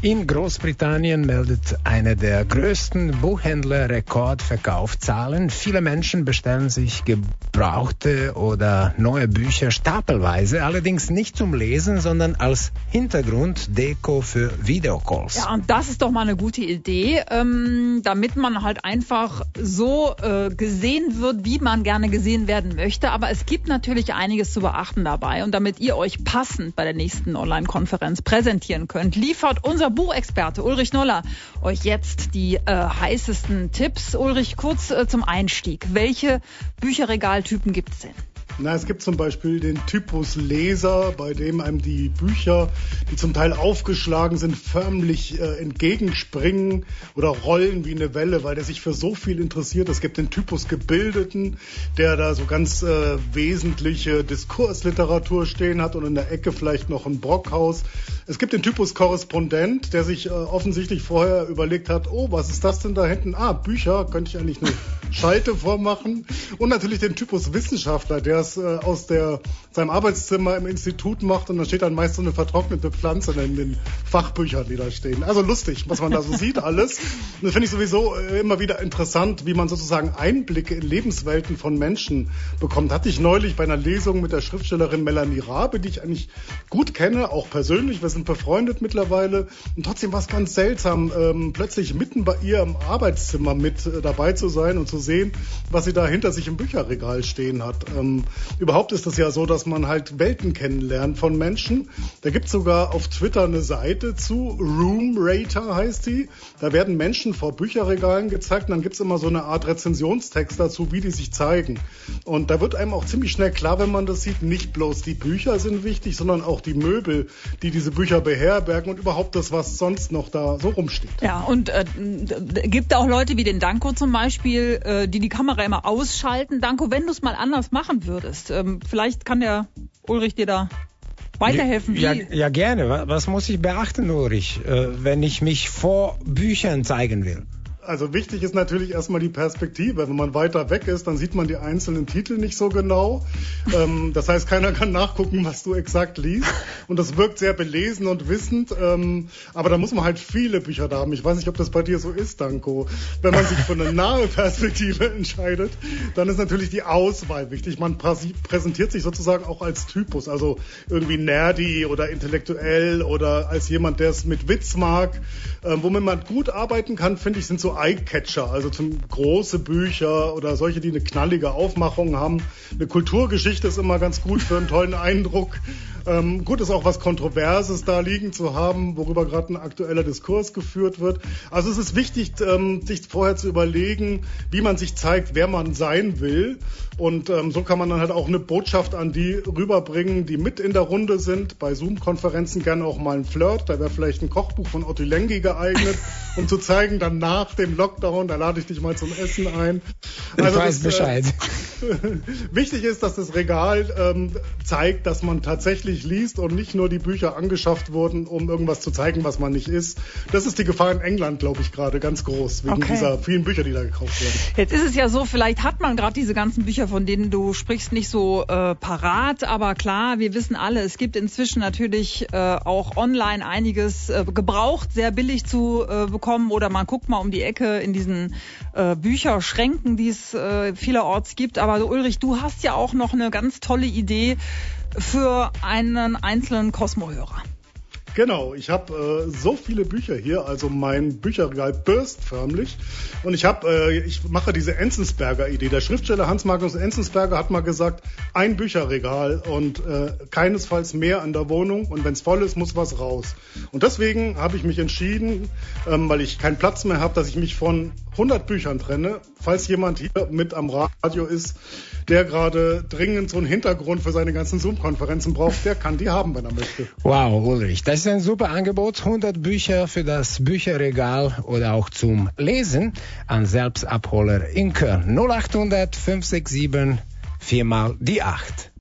In Großbritannien meldet einer der größten Buchhändler Rekordverkaufszahlen. Viele Menschen bestellen sich gebrauchte oder neue Bücher stapelweise, allerdings nicht zum Lesen, sondern als Hintergrunddeko für Videocalls. Ja, und das ist doch mal eine gute Idee, damit man halt einfach so gesehen wird, wie man gerne gesehen werden möchte. Aber es gibt natürlich einiges zu beachten dabei. Und damit ihr euch passend bei der nächsten Online-Konferenz präsentieren könnt, liefert unser Buchexperte Ulrich Noller euch jetzt die heißesten Tipps. Ulrich, kurz zum Einstieg. Welche Bücherregaltypen gibt es denn? Na, es gibt zum Beispiel den Typus Leser, bei dem einem die Bücher, die zum Teil aufgeschlagen sind, förmlich entgegenspringen oder rollen wie eine Welle, weil der sich für so viel interessiert. Es gibt den Typus Gebildeten, der da so ganz wesentliche Diskursliteratur stehen hat und in der Ecke vielleicht noch ein Brockhaus. Es gibt den Typus Korrespondent, der sich offensichtlich vorher überlegt hat, oh, was ist das denn da hinten? Bücher, könnte ich eigentlich eine Schalte vormachen. Und natürlich den Typus Wissenschaftler, der es aus seinem Arbeitszimmer im Institut macht und dann steht dann meist so eine vertrocknete Pflanze in den Fachbüchern, die da stehen. Also lustig, was man da so sieht alles. Und das finde ich sowieso immer wieder interessant, wie man sozusagen Einblicke in Lebenswelten von Menschen bekommt. Hatte ich neulich bei einer Lesung mit der Schriftstellerin Melanie Rabe, die ich eigentlich gut kenne, auch persönlich. Wir sind befreundet mittlerweile. Und trotzdem war es ganz seltsam, plötzlich mitten bei ihr im Arbeitszimmer mit dabei zu sein und zu sehen, was sie da hinter sich im Bücherregal stehen hat. Überhaupt ist es ja so, dass man halt Welten kennenlernt von Menschen. Da gibt es sogar auf Twitter eine Seite zu, Room Rater heißt die. Da werden Menschen vor Bücherregalen gezeigt und dann gibt es immer so eine Art Rezensionstext dazu, wie die sich zeigen. Und da wird einem auch ziemlich schnell klar, wenn man das sieht, nicht bloß die Bücher sind wichtig, sondern auch die Möbel, die diese Bücher beherbergen und überhaupt das, was sonst noch da so rumsteht. Ja, und gibt auch Leute wie den Danko zum Beispiel, die Kamera immer ausschalten. Danko, wenn du es mal anders machen würdest, vielleicht kann der Ulrich dir da weiterhelfen. Ja, gerne. Was muss ich beachten, Ulrich, wenn ich mich vor Büchern zeigen will? Also wichtig ist natürlich erstmal die Perspektive. Wenn man weiter weg ist, dann sieht man die einzelnen Titel nicht so genau. Das heißt, keiner kann nachgucken, was du exakt liest. Und das wirkt sehr belesen und wissend. Aber da muss man halt viele Bücher da haben. Ich weiß nicht, ob das bei dir so ist, Danko. Wenn man sich für eine nahe Perspektive entscheidet, dann ist natürlich die Auswahl wichtig. Man präsentiert sich sozusagen auch als Typus. Also irgendwie nerdy oder intellektuell oder als jemand, der es mit Witz mag. Womit man gut arbeiten kann, finde ich, sind so Eye-Catcher, also zum große Bücher oder solche, die eine knallige Aufmachung haben. Eine Kulturgeschichte ist immer ganz gut für einen tollen Eindruck. Gut ist auch was Kontroverses da liegen zu haben, worüber gerade ein aktueller Diskurs geführt wird. Also es ist wichtig, sich vorher zu überlegen, wie man sich zeigt, wer man sein will. Und so kann man dann halt auch eine Botschaft an die rüberbringen, die mit in der Runde sind. Bei Zoom-Konferenzen gerne auch mal ein Flirt. Da wäre vielleicht ein Kochbuch von Otto Lengi geeignet, um zu zeigen, dann nach dem Lockdown, da lade ich dich mal zum Essen ein. Also ich weiß Bescheid. Wichtig ist, dass das Regal zeigt, dass man tatsächlich liest und nicht nur die Bücher angeschafft wurden, um irgendwas zu zeigen, was man nicht ist. Das ist die Gefahr in England, glaube ich, gerade ganz groß, wegen dieser vielen Bücher, die da gekauft werden. Jetzt ist es ja so, vielleicht hat man gerade diese ganzen Bücher, von denen du sprichst, nicht so parat, aber klar, wir wissen alle, es gibt inzwischen natürlich auch online einiges gebraucht, sehr billig zu bekommen, oder man guckt mal um die Ecke in diesen Bücherschränken, die es vielerorts gibt. Aber Ulrich, du hast ja auch noch eine ganz tolle Idee für einen einzelnen Cosmo-Hörer. Genau, ich habe so viele Bücher hier, also mein Bücherregal burst förmlich. Und ich mache diese Enzensberger-Idee. Der Schriftsteller Hans Magnus Enzensberger hat mal gesagt, ein Bücherregal und keinesfalls mehr an der Wohnung. Und wenn es voll ist, muss was raus. Und deswegen habe ich mich entschieden, weil ich keinen Platz mehr habe, dass ich mich von 100 Büchern trenne. Falls jemand hier mit am Radio ist, der gerade dringend so einen Hintergrund für seine ganzen Zoom-Konferenzen braucht, der kann die haben, wenn er möchte. Wow, Ulrich, das ist ein super Angebot. 100 Bücher für das Bücherregal oder auch zum Lesen an Selbstabholer in Köln. 0800 567 4 mal die 8.